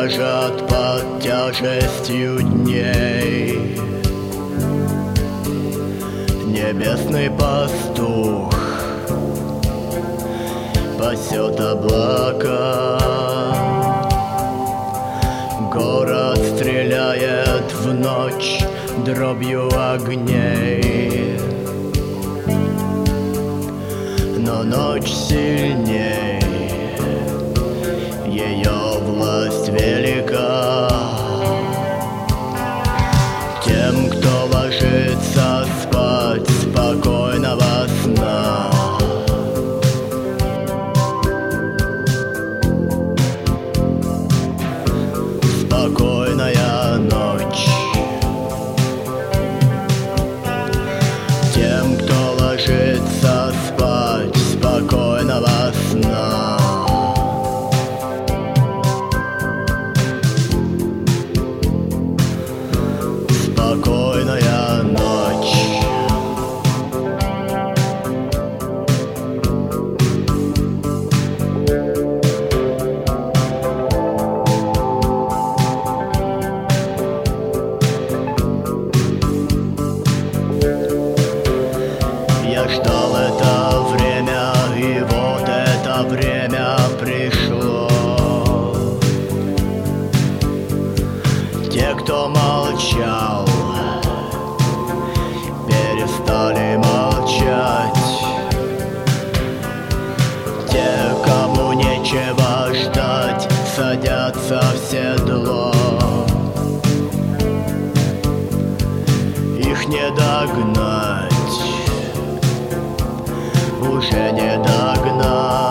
дрожат под тяжестью дней. Небесный пастух пасет облака, город стреляет в ночь дробью огней. Но ночь сильней, ее власть велика. Тем, кто ложится спать, спокойного сна. Спокойная ночь. Тем, кто ложится спать, спокойного сна. Спокойная ночь. Я ждал это время, и вот это время пришло. Те, кто молчал, перестали молчать. Те, кому нечего ждать, садятся в седло. Их не догнать, уже не догнать.